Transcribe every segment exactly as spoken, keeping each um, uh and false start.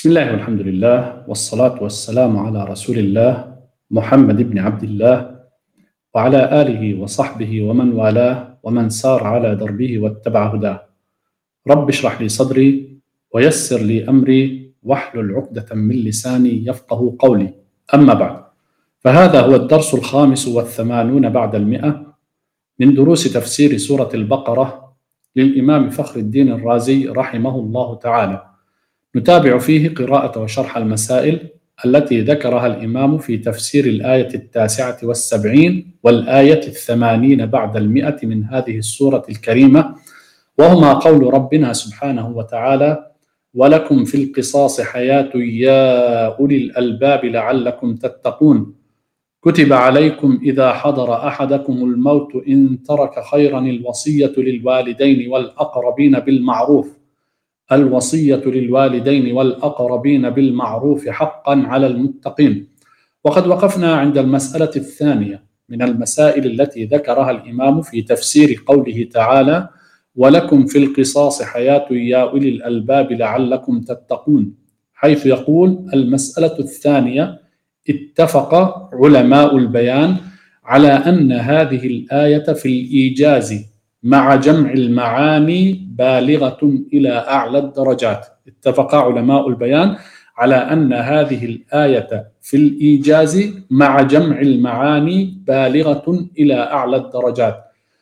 بسم الله والحمد لله والصلاة والسلام على رسول الله محمد بن عبد الله وعلى آله وصحبه ومن والاه ومن سار على دربه واتبع هداه. رب اشرح لي صدري ويسر لي أمري واحلل عقدة من لساني يفقه قولي. أما بعد، فهذا هو الدرس الخامس والثمانون بعد المئة من دروس تفسير سورة البقرة للإمام فخر الدين الرازي رحمه الله تعالى. نتابع فيه قراءة وشرح المسائل التي ذكرها الإمام في تفسير الآية التاسعة والسبعين والآية الثمانين بعد المئة من هذه السورة الكريمة، وهما قول ربنا سبحانه وتعالى: ولكم في القصاص حياة يا أولي الألباب لعلكم تتقون، كتب عليكم إذا حضر أحدكم الموت إن ترك خيرا الوصية للوالدين والأقربين بالمعروف الوصية للوالدين والأقربين بالمعروف حقا على المتقين. وقد وقفنا عند المسألة الثانية من المسائل التي ذكرها الإمام في تفسير قوله تعالى: ولكم في القصاص حياة يا أولي الألباب لعلكم تتقون، حيث يقول: المسألة الثانية، اتفق علماء البيان على أن هذه الآية في الإيجاز مع جمع المعاني بالغة إلى أعلى الدرجات. اتفق علماء البيان على أن هذه الآية في الإيجاز مع جمع المعاني بالغة إلى أعلى الدرجات،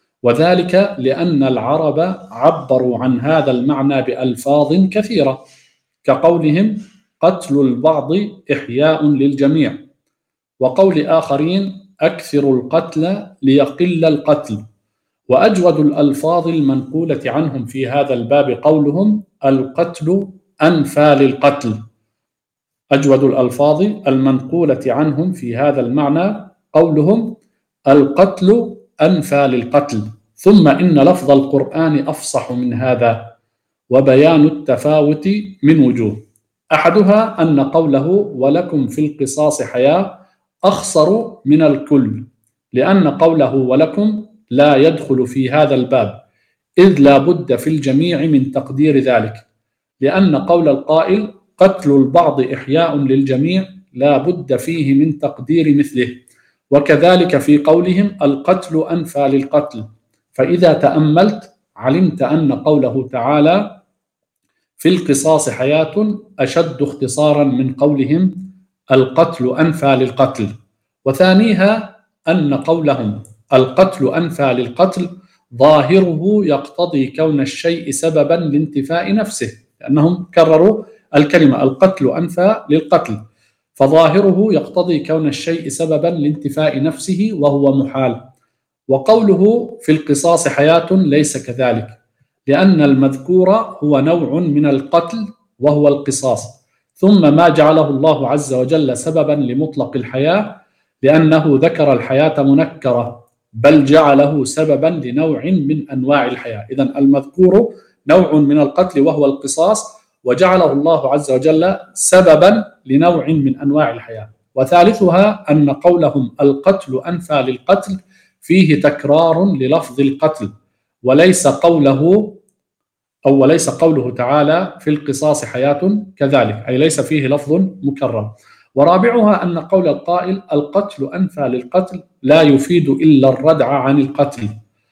وذلك لأن العرب عبروا عن هذا المعنى بألفاظ كثيرة، كقولهم: قتل البعض إحياء للجميع، وقول آخرين: أكثر القتل ليقل القتل. وأجود الألفاظ المنقولة عنهم في هذا الباب قولهم: القتل أنفى للقتل. أجود الألفاظ المنقولة عنهم في هذا المعنى قولهم: القتل أنفى للقتل. ثم إن لفظ القرآن أفصح من هذا، وبيان التفاوت من وجوه. أحدها أن قوله: ولكم في القصاص حياة أخصر من الكل، لأن قوله ولكم لا يدخل في هذا الباب، إذ لا بد في الجميع من تقدير ذلك، لأن قول القائل قتل البعض إحياء للجميع لا بد فيه من تقدير مثله. وكذلك في قولهم: القتل أنفى للقتل. فإذا تأملت علمت أن قوله تعالى في القصاص حياة أشد اختصارا من قولهم القتل أنفى للقتل. وثانيها أن قولهم القتل أنفى للقتل ظاهره يقتضي كون الشيء سببا لانتفاء نفسه، لأنهم كرروا الكلمة القتل أنفى للقتل، فظاهره يقتضي كون الشيء سببا لانتفاء نفسه وهو محال. وقوله في القصاص حياة ليس كذلك، لأن المذكور هو نوع من القتل وهو القصاص، ثم ما جعله الله عز وجل سببا لمطلق الحياة لأنه ذكر الحياة منكرة، بل جعله سببا لنوع من أنواع الحياة. إذن المذكور نوع من القتل وهو القصاص، وجعله الله عز وجل سببا لنوع من أنواع الحياة. وثالثها أن قولهم القتل أنفى للقتل فيه تكرار للفظ القتل، وليس قوله أو وليس قوله تعالى في القصاص حياة كذلك، أي ليس فيه لفظ مكرر. ورابعها أن قول القائل القتل أنفى للقتل لا يفيد إلا الردع عن القتل،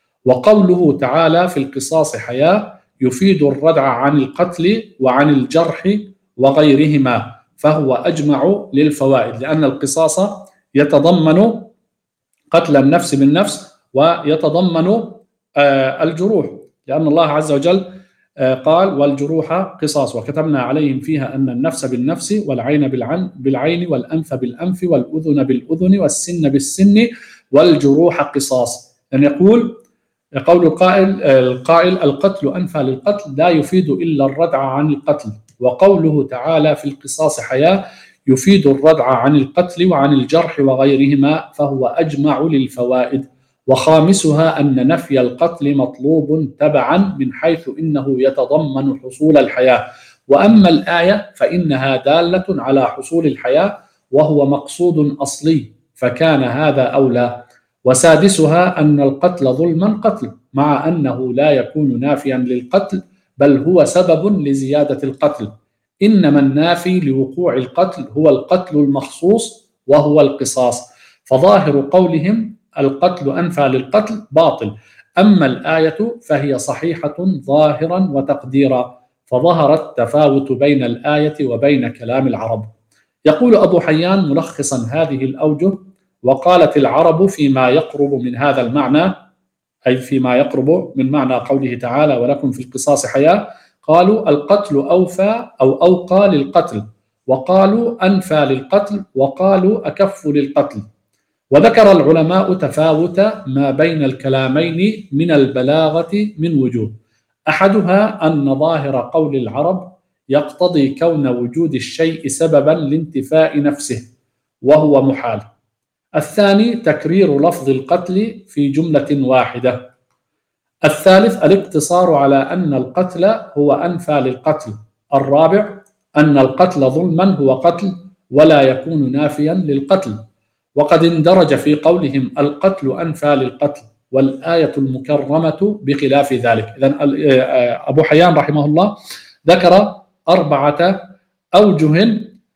وقوله تعالى في القصاص حياة يفيد الردع عن القتل وعن الجرح وغيرهما، فهو أجمع للفوائد، لأن القصاص يتضمن قتل النفس بالنفس ويتضمن الجروح، لأن الله عز وجل قال والجروح قصاص، وكتبنا عليهم فيها أن النفس بالنفس والعين بالعين والأنف بالأنف والأذن بالأذن والسن بالسن والجروح قصاص. أن يقول قول القائل القائل القتل أنفى للقتل لا يفيد إلا الردع عن القتل، وقوله تعالى في القصاص حياة يفيد الردع عن القتل وعن الجرح وغيرهما، فهو أجمع للفوائد. وخامسها أن نفي القتل مطلوب تبعا من حيث إنه يتضمن حصول الحياة، وأما الآية فإنها دالة على حصول الحياة وهو مقصود أصلي، فكان هذا أولى. وسادسها أن القتل ظلما قتل، مع أنه لا يكون نافيا للقتل، بل هو سبب لزيادة القتل، إنما النافي لوقوع القتل هو القتل المخصوص وهو القصاص، فظاهر قولهم القتل أنفى للقتل باطل. أما الآية فهي صحيحة ظاهرا وتقديرا، فظهر التفاوت بين الآية وبين كلام العرب. يقول أبو حيان ملخصا هذه الأوجه: وقالت العرب فيما يقرب من هذا المعنى، أي فيما يقرب من معنى قوله تعالى ولكم في القصاص حياة، قالوا القتل أوفى أو أوقى للقتل، وقالوا أنفى للقتل، وقالوا أكف للقتل. وذكر العلماء تفاوت ما بين الكلامين من البلاغة من وجوه: أحدها أن ظاهر قول العرب يقتضي كون وجود الشيء سببا لانتفاء نفسه وهو محال. الثاني تكرير لفظ القتل في جملة واحدة. الثالث الاقتصار على أن القتل هو أنفى للقتل. الرابع أن القتل ظلما هو قتل ولا يكون نافيا للقتل، وقد اندرج في قولهم القتل أنفى للقتل والآية المكرمة بخلاف ذلك. إذن أبو حيان رحمه الله ذكر أربعة أوجه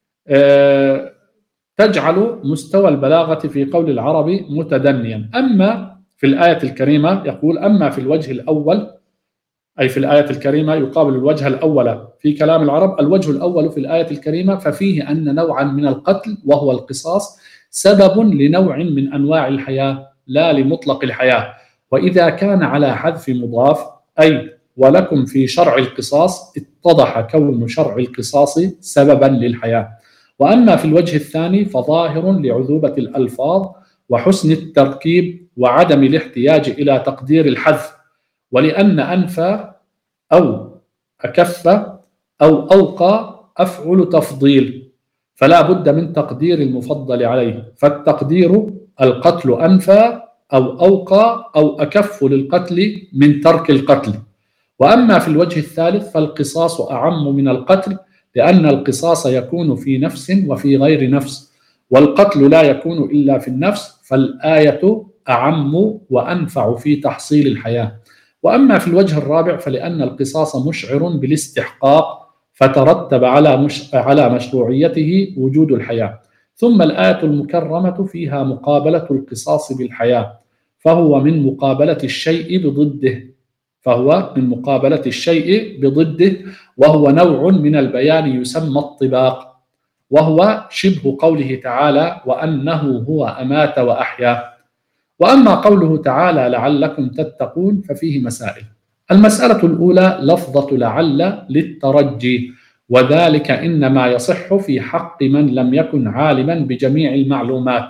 تجعل مستوى البلاغة في قول العرب متدنيا. أما في الآية الكريمة يقول: أما في الوجه الأول، أي في الآية الكريمة يقابل الوجه الأول في كلام العرب، الوجه الأول في الآية الكريمة ففيه أن نوعا من القتل وهو القصاص سبب لنوع من أنواع الحياة لا لمطلق الحياة، وإذا كان على حذف مضاف أي ولكم في شرع القصاص اتضح كون شرع القصاص سببا للحياة. وأما في الوجه الثاني فظاهر لعذوبة الألفاظ وحسن التركيب وعدم الاحتياج إلى تقدير الحذف، ولأن أنفى أو أكف أو أوقى أفعل تفضيل، فلا بد من تقدير المفضل عليه، فالتقدير القتل أنفى أو أوقى أو أكف للقتل من ترك القتل. وأما في الوجه الثالث فالقصاص أعم من القتل، لأن القصاص يكون في نفس وفي غير نفس، والقتل لا يكون إلا في النفس، فالآية أعم وأنفع في تحصيل الحياة. وأما في الوجه الرابع فلأن القصاص مشعر بالاستحقاق، فترتب على مش على مشروعيته وجود الحياة. ثم الآية المكرمة فيها مقابلة القصاص بالحياة، فهو من مقابلة الشيء بضده فهو من مقابلة الشيء بضده وهو نوع من البيان يسمى الطباق، وهو شبه قوله تعالى وأنه هو أمات وأحيا. وأما قوله تعالى لعلكم تتقون ففيه مسائل. المسألة الأولى لفظة لعل للترجي، وذلك إنما يصح في حق من لم يكن عالما بجميع المعلومات،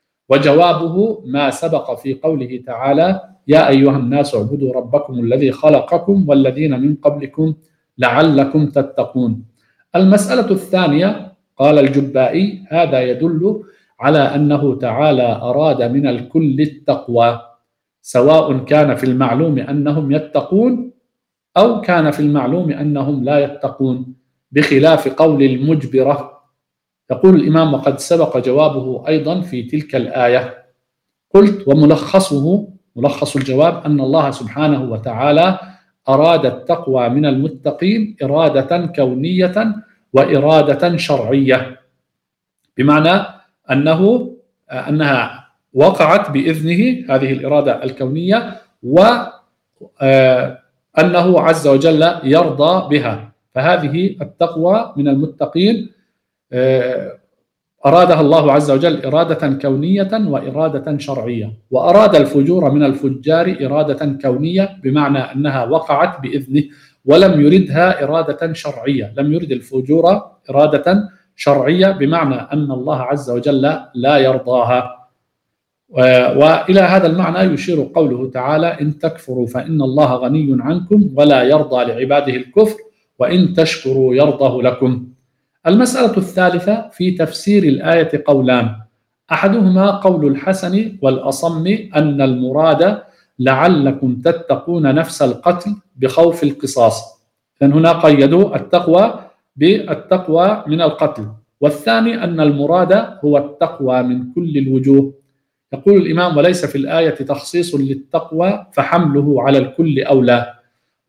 وجوابه ما سبق في قوله تعالى يا أيها الناس اعبدوا ربكم الذي خلقكم والذين من قبلكم لعلكم تتقون. المسألة الثانية قال الجبائي هذا يدل على أنه تعالى أراد من الكل التقوى، سواء كان في المعلوم أنهم يتقون أو كان في المعلوم أنهم لا يتقون، بخلاف قول المجبرة. يقول الإمام وقد سبق جوابه أيضا في تلك الآية. قلت وملخصه ملخص الجواب أن الله سبحانه وتعالى أراد التقوى من المتقين إرادة كونية وإرادة شرعية، بمعنى أنه أنها وقعت بإذنه هذه الإرادة الكونية، وأنه عز وجل يرضى بها، فهذه التقوى من المتقين أرادها الله عز وجل إرادة كونية وإرادة شرعية، وأراد الفجور من الفجار إرادة كونية بمعنى أنها وقعت بإذنه، ولم يردها إرادة شرعية، لم يرد الفجور إرادة شرعية بمعنى أن الله عز وجل لا يرضاها. وإلى هذا المعنى يشير قوله تعالى إن تكفروا فإن الله غني عنكم ولا يرضى لعباده الكفر وإن تشكروا يرضه لكم. المسألة الثالثة في تفسير الآية قولان، أحدهما قول الحسن والأصم أن المراد لعلكم تتقون نفس القتل بخوف القصاص، لأن هنا قيدوا التقوى بالتقوى من القتل، والثاني أن المراد هو التقوى من كل الوجوه. يقول الإمام وليس في الآية تخصيص للتقوى فحمله على الكل أولى،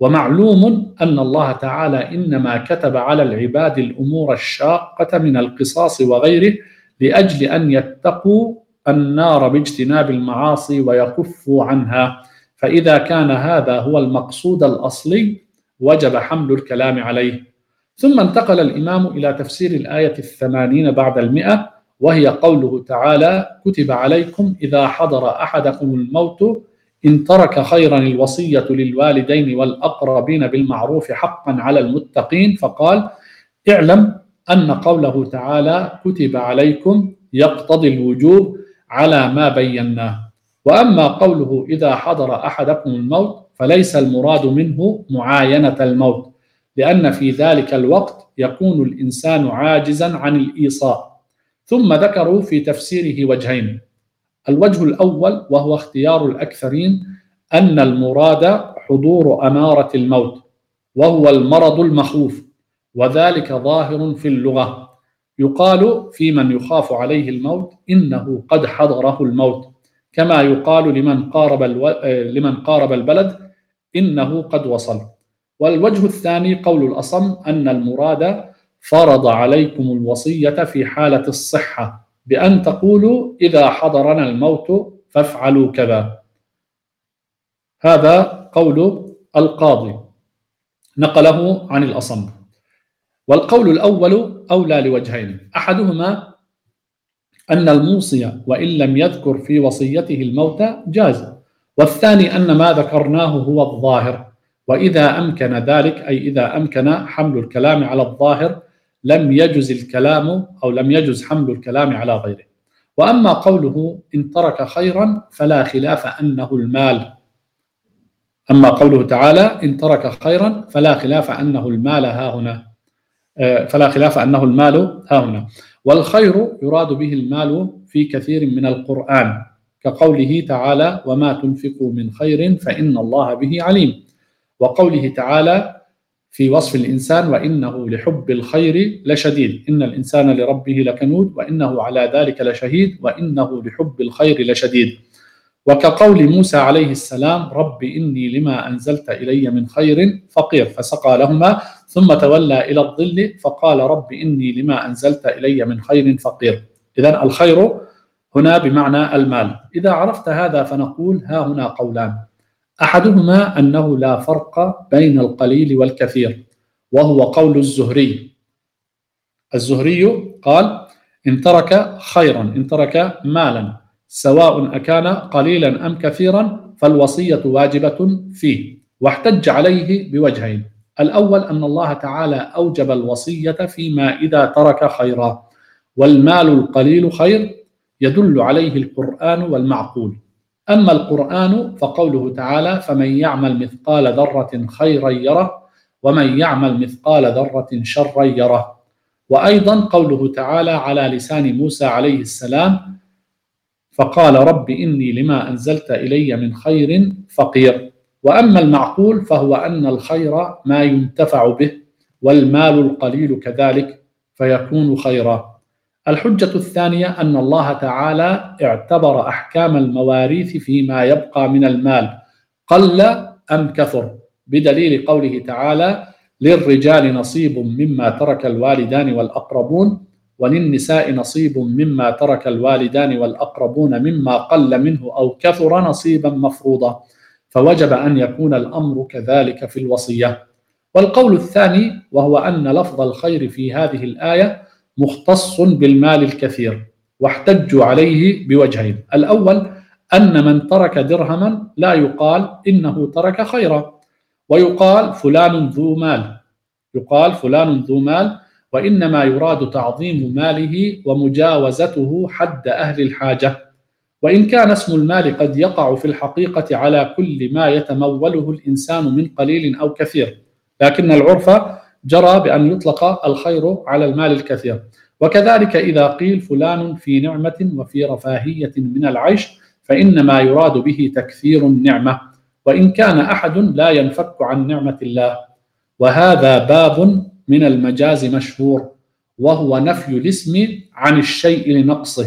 ومعلوم أن الله تعالى إنما كتب على العباد الأمور الشاقة من القصاص وغيره لأجل أن يتقوا النار باجتناب المعاصي ويكفوا عنها، فإذا كان هذا هو المقصود الأصلي وجب حمل الكلام عليه. ثم انتقل الإمام إلى تفسير الآية الثمانين بعد المئة، وهي قوله تعالى: كتب عليكم إذا حضر أحدكم الموت إن ترك خيرا الوصية للوالدين والأقربين بالمعروف حقا على المتقين، فقال: اعلم أن قوله تعالى كتب عليكم يقتضي الوجوب على ما بيناه. وأما قوله إذا حضر أحدكم الموت فليس المراد منه معاينة الموت، لأن في ذلك الوقت يكون الإنسان عاجزا عن الإيصاء. ثم ذكروا في تفسيره وجهين: الوجه الأول وهو اختيار الأكثرين أن المراد حضور أمارة الموت، وهو المرض المخوف، وذلك ظاهر في اللغة. يقال في من يخاف عليه الموت إنه قد حضره الموت، كما يقال لمن قارب الو... لمن قارب البلد إنه قد وصل. والوجه الثاني قول الأصم أن المراد فرض عليكم الوصية في حالة الصحة بأن تقولوا إذا حضرنا الموت فافعلوا كذا. هذا قول القاضي نقله عن الأصم. والقول الأول أولى لوجهين: أحدهما أن الموصي وإن لم يذكر في وصيته الموت جاز، والثاني أن ما ذكرناه هو الظاهر، وإذا أمكن ذلك أي إذا أمكن حمل الكلام على الظاهر لم يجز الكلام أو لم يجز حمل الكلام على غيره. وأما قوله إن ترك خيرا فلا خلاف أنه المال أما قوله تعالى إن ترك خيرا فلا خلاف أنه المال ها هنا فلا خلاف أنه المال ها هنا والخير يراد به المال في كثير من القرآن، كقوله تعالى وما تنفقوا من خير فإن الله به عليم، وقوله تعالى في وصف الإنسان وإنه لحب الخير لشديد، إن الإنسان لربه لكنود وإنه على ذلك لشهيد وإنه لحب الخير لشديد. وكقول موسى عليه السلام رب إني لما أنزلت إلي من خير فقير، فسقى لهما ثم تولى إلى الظل فقال رب إني لما أنزلت إلي من خير فقير. إذن الخير هنا بمعنى المال. إذا عرفت هذا فنقول ها هنا قولان: أحدهما أنه لا فرق بين القليل والكثير، وهو قول الزهري. الزهري قال إن ترك خيرا إن ترك مالا سواء أكان قليلا أم كثيرا فالوصية واجبة فيه، واحتج عليه بوجهين: الأول أن الله تعالى أوجب الوصية فيما إذا ترك خيرا، والمال القليل خير يدل عليه القرآن والمعقول. أما القرآن فقوله تعالى فمن يعمل مثقال ذرة خيرا يره ومن يعمل مثقال ذرة شرا يره. وأيضا قوله تعالى على لسان موسى عليه السلام فقال رب إني لما أنزلت إلي من خير فقير. وأما المعقول فهو أن الخير ما ينتفع به، والمال القليل كذلك فيكون خيرا. الحجة الثانية أن الله تعالى اعتبر أحكام المواريث فيما يبقى من المال قل أم كثر، بدليل قوله تعالى للرجال نصيب مما ترك الوالدان والأقربون وللنساء نصيب مما ترك الوالدان والأقربون مما قل منه أو كثر نصيبا مفروضا، فوجب أن يكون الأمر كذلك في الوصية. والقول الثاني وهو أن لفظ الخير في هذه الآية مختص بالمال الكثير، واحتجوا عليه بوجهين: الأول أن من ترك درهما لا يقال إنه ترك خيرا، ويقال فلان ذو مال يقال فلان ذو مال وإنما يراد تعظيم ماله ومجاوزته حد أهل الحاجة، وإن كان اسم المال قد يقع في الحقيقة على كل ما يتموله الإنسان من قليل أو كثير، لكن العرف جرى بأن يطلق الخير على المال الكثير. وكذلك إذا قيل فلان في نعمة وفي رفاهية من العيش فإنما يراد به تكثير النعمة، وإن كان أحد لا ينفك عن نعمة الله. وهذا باب من المجاز مشهور، وهو نفي الاسم عن الشيء لنقصه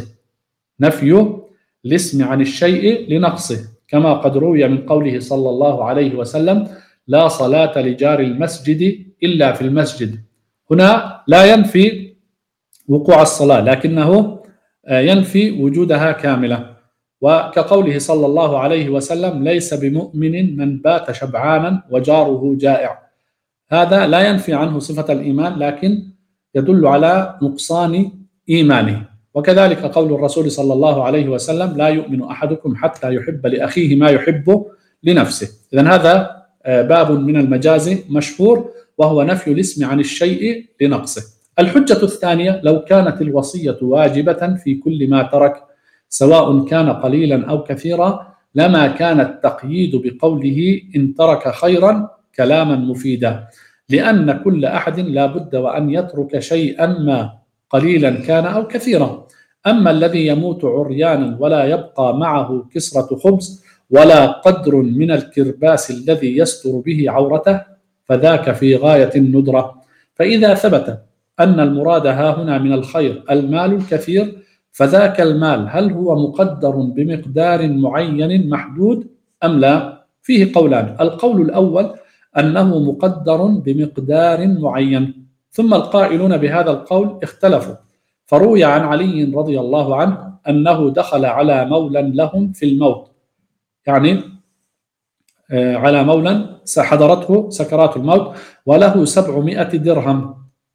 نفي الاسم عن الشيء لنقصه كما قد روي من قوله صلى الله عليه وسلم لا صلاة لجار المسجد إلا في المسجد. هنا لا ينفي وقوع الصلاة، لكنه ينفي وجودها كاملة. وكقوله صلى الله عليه وسلم: ليس بمؤمن من بات شبعانا وجاره جائع. هذا لا ينفي عنه صفة الإيمان، لكن يدل على نقصان إيمانه. وكذلك قول الرسول صلى الله عليه وسلم: لا يؤمن أحدكم حتى يحب لأخيه ما يحب لنفسه. إذن هذا باب من المجاز مشهور، وهو نفي الاسم عن الشيء لنقصه. الحجة الثانية: لو كانت الوصية واجبة في كل ما ترك سواء كان قليلا أو كثيرا لما كان التقييد بقوله إن ترك خيرا كلاما مفيدا، لأن كل أحد لا بد وأن يترك شيئا ما قليلا كان أو كثيرا. أما الذي يموت عريانا ولا يبقى معه كسرة خبز ولا قدر من الكرباس الذي يستر به عورته فذاك في غاية الندرة. فإذا ثبت أن المراد ها هنا من الخير المال الكثير، فذاك المال هل هو مقدر بمقدار معين محدود أم لا؟ فيه قولان: القول الأول أنه مقدر بمقدار معين، ثم القائلون بهذا القول اختلفوا. فروي عن علي رضي الله عنه أنه دخل على مولى لهم في الموت، يعني على مولى حضرته سكرات الموت وله سبعمائة درهم،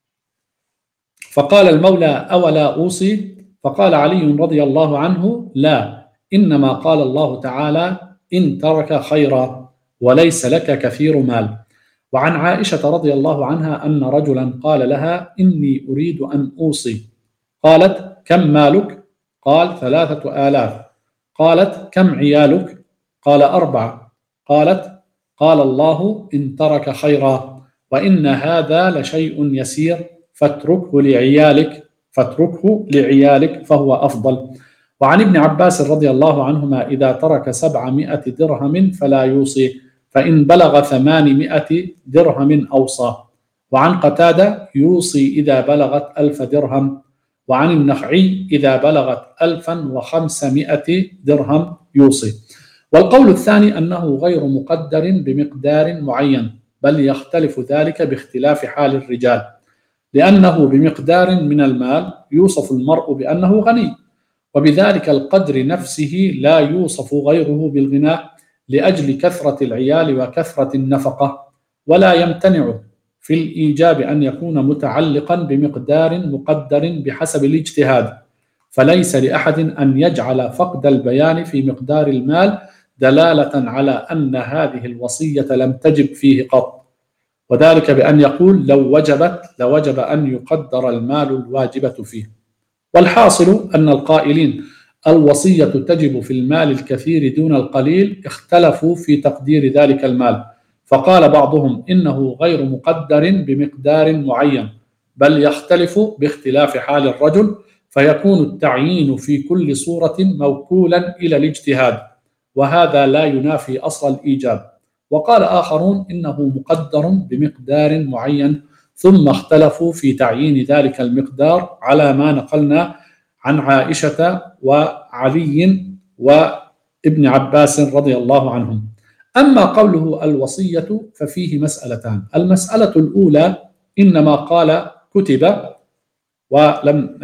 فقال المولى: أولا أوصي؟ فقال علي رضي الله عنه: لا، إنما قال الله تعالى: إن ترك خيرا، وليس لك كثير مال. وعن عائشة رضي الله عنها أن رجلا قال لها: إني أريد أن أوصي. قالت: كم مالك؟ قال: ثلاثة آلاف. قالت: كم عيالك؟ قال: أربعة. قالت: قال الله: إن ترك خيرا، وإن هذا لشيء يسير، فاتركه لعيالك فاتركه لعيالك فهو أفضل. وعن ابن عباس رضي الله عنهما: إذا ترك سبعمائة درهم فلا يوصي، فإن بلغ ثمانمائة درهم أوصى. وعن قتادة: يوصي إذا بلغت ألف درهم. وعن النخعي: إذا بلغت ألفا وخمسمائة درهم يوصي. والقول الثاني أنه غير مقدر بمقدار معين، بل يختلف ذلك باختلاف حال الرجال، لأنه بمقدار من المال يوصف المرء بأنه غني، وبذلك القدر نفسه لا يوصف غيره بالغناء لأجل كثرة العيال وكثرة النفقة. ولا يمتنع في الإيجاب أن يكون متعلقا بمقدار مقدر بحسب الاجتهاد، فليس لأحد أن يجعل فقد البيان في مقدار المال دلالة على أن هذه الوصية لم تجب فيه قط، وذلك بأن يقول: لو وجبت لوجب أن يقدر المال الواجبة فيه. والحاصل أن القائلين الوصية تجب في المال الكثير دون القليل اختلفوا في تقدير ذلك المال، فقال بعضهم إنه غير مقدر بمقدار معين، بل يختلف باختلاف حال الرجل، فيكون التعيين في كل صورة موكولا إلى الاجتهاد، وهذا لا ينافي أصل الإيجاب. وقال آخرون إنه مقدر بمقدار معين، ثم اختلفوا في تعيين ذلك المقدار على ما نقلنا عن عائشة وعلي وابن عباس رضي الله عنهم. أما قوله الوصية ففيه مسألتان: المسألة الأولى إنما قال كتب ولم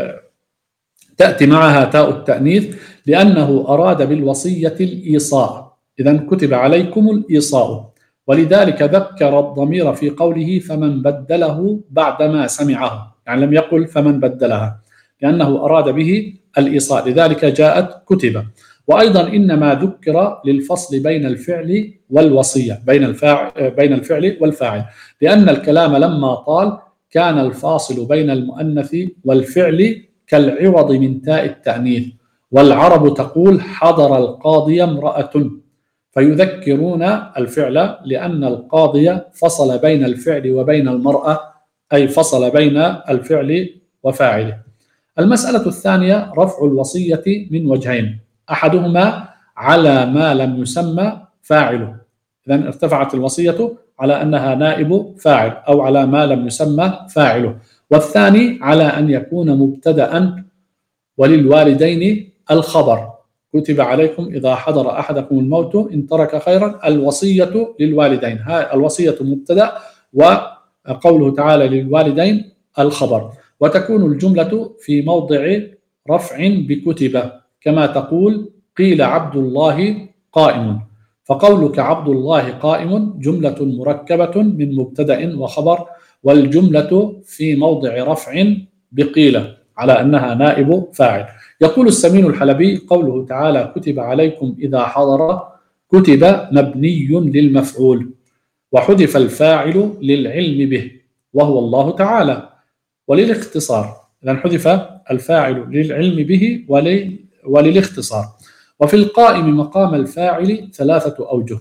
تأتي معها تاء التأنيث لأنه أراد بالوصية الإيصاء، إذن كتب عليكم الإيصاء، ولذلك ذكر الضمير في قوله فمن بدله بعدما سمعه، يعني لم يقل فمن بدلها، لأنه أراد به الإيصاء، لذلك جاءت كتب. وأيضا إنما ذكر للفصل بين الفعل والوصية، بين الفاعل بين الفعل والفاعل، لأن الكلام لما طال كان الفاصل بين المؤنث والفعل كالعوض من تاء التأنيث، والعرب تقول حضر القاضي امرأة، فيذكرون الفعل لأن القاضي فصل بين الفعل وبين المرأة، أي فصل بين الفعل وفاعله. المسألة الثانية رفع الوصية من وجهين: أحدهما على ما لم يسمى فاعله، إذن ارتفعت الوصية على أنها نائب فاعل أو على ما لم يسمى فاعله، والثاني على أن يكون مبتدأ وللوالدين الخبر، كتب عليكم إذا حضر أحدكم الموت إن ترك خيرا الوصية للوالدين. هاي الوصية مبتدأ، وقوله تعالى للوالدين الخبر، وتكون الجملة في موضع رفع بكتب، كما تقول قيل عبد الله قائم، فقولك عبد الله قائم جملة مركبة من مبتدأ وخبر، والجملة في موضع رفع بقيل على أنها نائب فاعل. يقول السمين الحلبي قوله تعالى كتب عليكم إذا حضر، كتب مبني للمفعول وحذف الفاعل للعلم به وهو الله تعالى وللاختصار، إذن حذف الفاعل للعلم به وللاختصار. وفي القائم مقام الفاعل ثلاثة أوجه،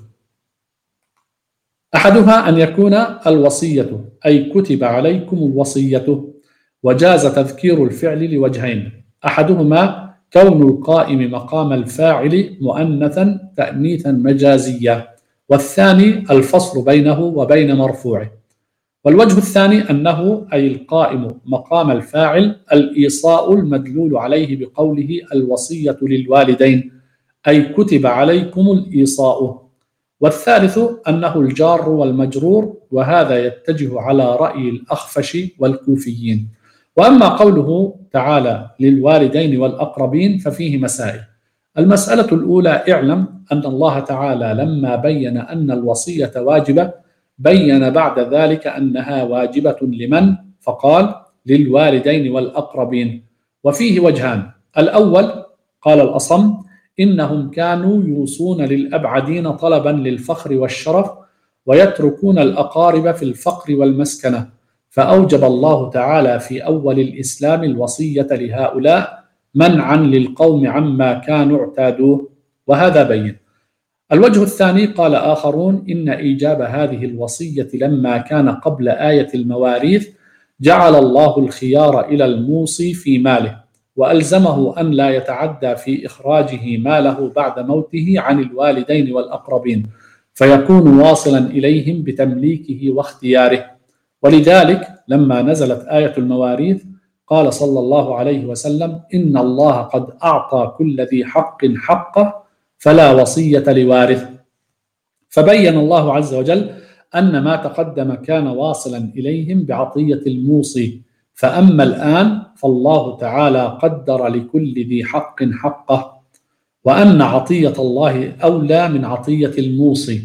أحدها أن يكون الوصية أي كتب عليكم الوصية، وجاز تذكير الفعل لوجهين، أحدهما كون القائم مقام الفاعل مؤنثا تأنيثا مجازيا، والثاني الفصل بينه وبين مرفوعه. والوجه الثاني أنه أي القائم مقام الفاعل الإيصاء المدلول عليه بقوله الوصية للوالدين، أي كتب عليكم الإيصاء. والثالث أنه الجار والمجرور، وهذا يتجه على رأي الأخفش والكوفيين. وأما قوله تعالى للوالدين والأقربين ففيه مسائل. المسألة الأولى: اعلم أن الله تعالى لما بين أن الوصية واجبة بين بعد ذلك أنها واجبة لمن؟ فقال للوالدين والأقربين، وفيه وجهان: الأول قال الأصم إنهم كانوا يوصون للأبعدين طلبا للفخر والشرف ويتركون الأقارب في الفقر والمسكنة، فأوجب الله تعالى في أول الإسلام الوصية لهؤلاء منعا للقوم عما كانوا اعتادوه، وهذا بين. الوجه الثاني قال آخرون إن إيجاب هذه الوصية لما كان قبل آية المواريث جعل الله الخيار إلى الموصي في ماله، وألزمه أن لا يتعدى في إخراجه ماله بعد موته عن الوالدين والأقربين، فيكون واصلا إليهم بتمليكه واختياره. ولذلك لما نزلت آية المواريث قال صلى الله عليه وسلم إن الله قد أعطى كل ذي حق حقه فلا وصية لوارث. فبين الله عز وجل أن ما تقدم كان واصلا إليهم بعطية الموصي، فأما الآن فالله تعالى قدر لكل ذي حق حقه، وأن عطية الله أولى من عطية الموصي.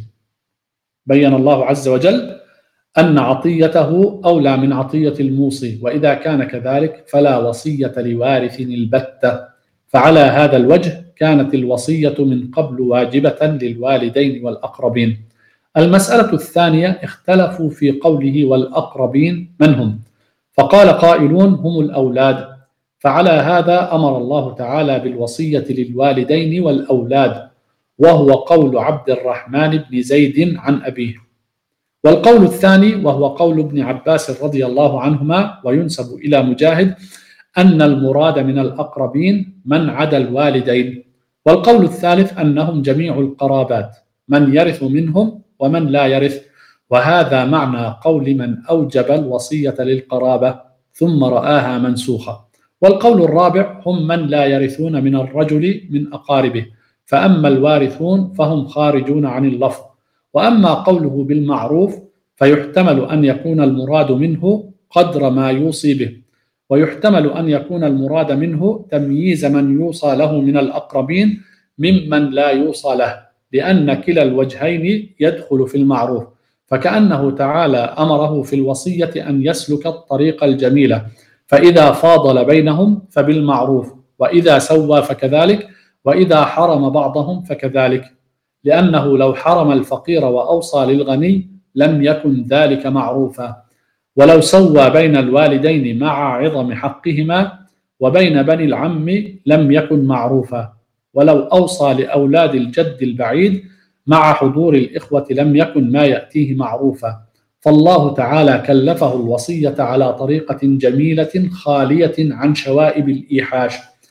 بين الله عز وجل أن عطيته أولى من عطية الموصي، وإذا كان كذلك فلا وصية لوارث البتة. فعلى هذا الوجه كانت الوصية من قبل واجبة للوالدين والأقربين. المسألة الثانية: اختلفوا في قوله والأقربين من هم؟ فقال قائلون هم الأولاد، فعلى هذا أمر الله تعالى بالوصية للوالدين والأولاد، وهو قول عبد الرحمن بن زيد عن أبيه. والقول الثاني وهو قول ابن عباس رضي الله عنهما وينسب إلى مجاهد أن المراد من الأقربين من عدا الوالدين. والقول الثالث أنهم جميع القرابات من يرث منهم ومن لا يرث، وهذا معنى قول من أوجب الوصية للقرابة ثم رآها منسوخة. والقول الرابع هم من لا يرثون من الرجل من أقاربه، فأما الوارثون فهم خارجون عن اللفظ. وأما قوله بالمعروف فيحتمل أن يكون المراد منه قدر ما يوصي به، ويحتمل أن يكون المراد منه تمييز من يوصى له من الأقربين ممن لا يوصى له، لأن كلا الوجهين يدخل في المعروف، فكأنه تعالى أمره في الوصية أن يسلك الطريق الجميلة، فإذا فاضل بينهم فبالمعروف، وإذا سوى فكذلك، وإذا حرم بعضهم فكذلك، لأنه لو حرم الفقير وأوصى للغني لم يكن ذلك معروفا، ولو سوى بين الوالدين مع عظم حقهما وبين بني العم لم يكن معروفا، ولو أوصى لأولاد الجد البعيد مع حضور الإخوة لم يكن ما يأتيه معروفا. فالله تعالى كلفه الوصية على طريقة جميلة خالية عن شوائب الإيحاش،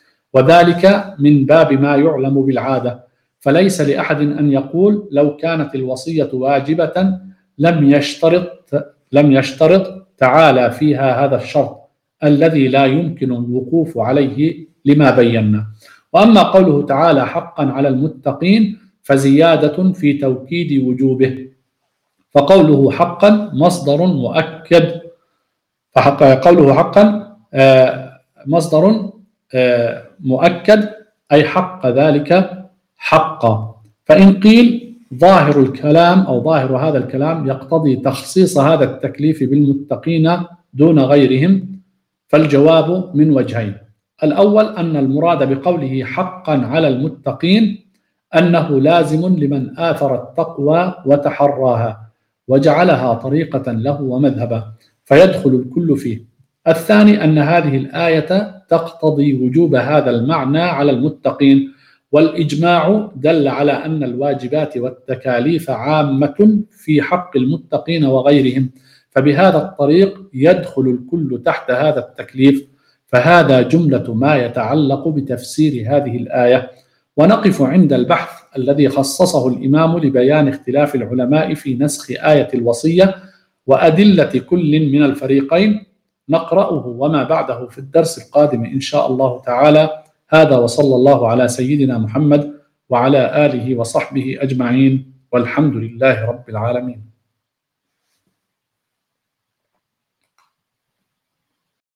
وذلك من باب ما يعلم بالعادة، فليس لأحد أن يقول لو كانت الوصية واجبة لم يشترط لم يشترط تعالى فيها هذا الشرط الذي لا يمكن الوقوف عليه لما بينا. وأما قوله تعالى حقا على المتقين فزيادة في توكيد وجوبه، فقوله حقا مصدر مؤكد، فقوله حقا مصدر مؤكد أي حق ذلك حقا. فإن قيل ظاهر الكلام أو ظاهر هذا الكلام يقتضي تخصيص هذا التكليف بالمتقين دون غيرهم، فالجواب من وجهين: الأول أن المراد بقوله حقا على المتقين أنه لازم لمن آثر التقوى وتحراها وجعلها طريقة له ومذهبا، فيدخل الكل فيه. الثاني أن هذه الآية تقتضي وجوب هذا المعنى على المتقين، والإجماع دل على أن الواجبات والتكاليف عامة في حق المتقين وغيرهم، فبهذا الطريق يدخل الكل تحت هذا التكليف. فهذا جملة ما يتعلق بتفسير هذه الآية. ونقف عند البحث الذي خصصه الإمام لبيان اختلاف العلماء في نسخ آية الوصية وأدلة كل من الفريقين، نقرأه وما بعده في الدرس القادم إن شاء الله تعالى. هذا وصلى الله على سيدنا محمد وعلى آله وصحبه أجمعين، والحمد لله رب العالمين.